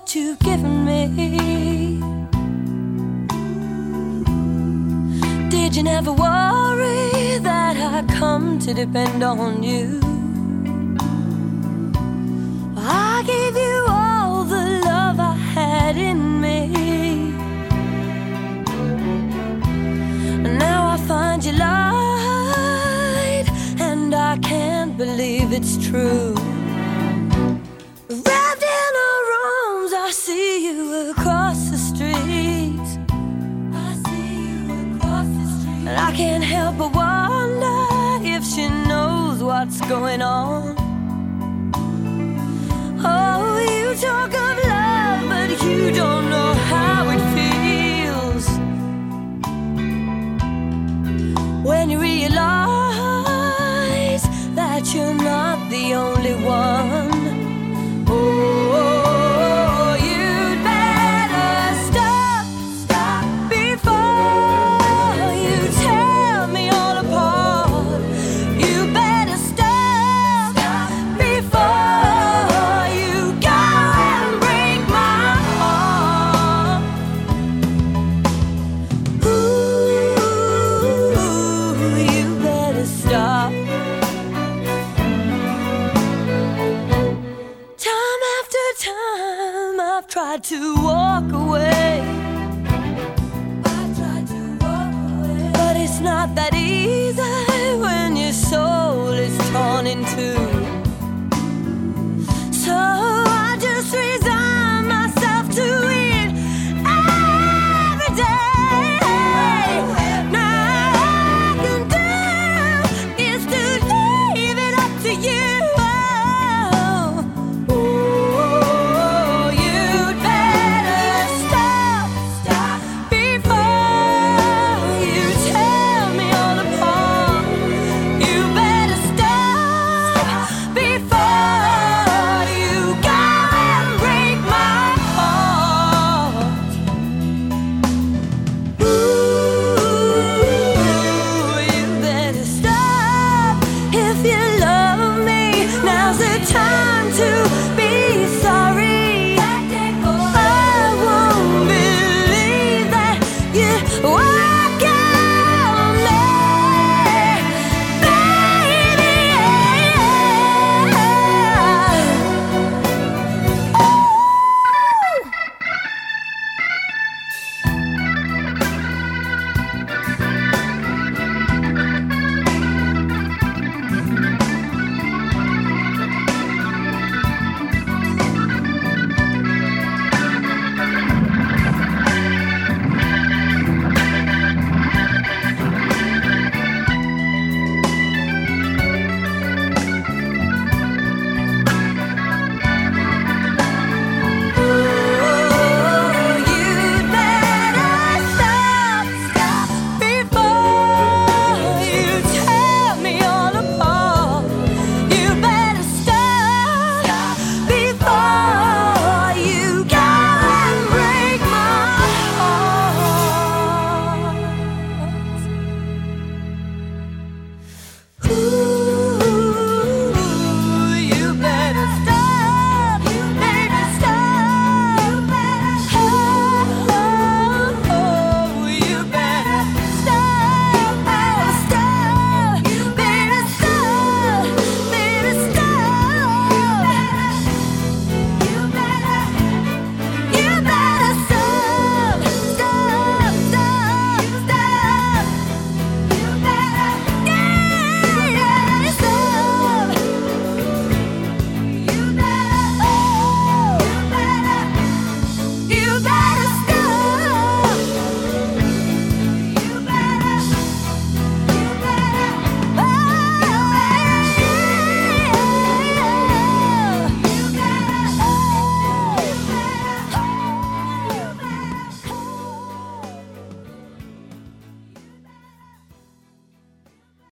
what you've given me. Did you never worry that I come to depend on you? I gave you all the love I had in me. Now I find you lied, and I can't believe it's true. Wrapped in her arms, I see you across the street. I see you across the street. And I can't help but wonder if she knows what's going on. Oh, you talk of love, but you don't know how it feels when you realize that you're not the only one. Oh, you'd better stop before you tear me all apart. You better stop before you go and break my heart. Ooh, you better stop. Time after time I've tried to walk away. But it's not that easy when your soul is torn in two.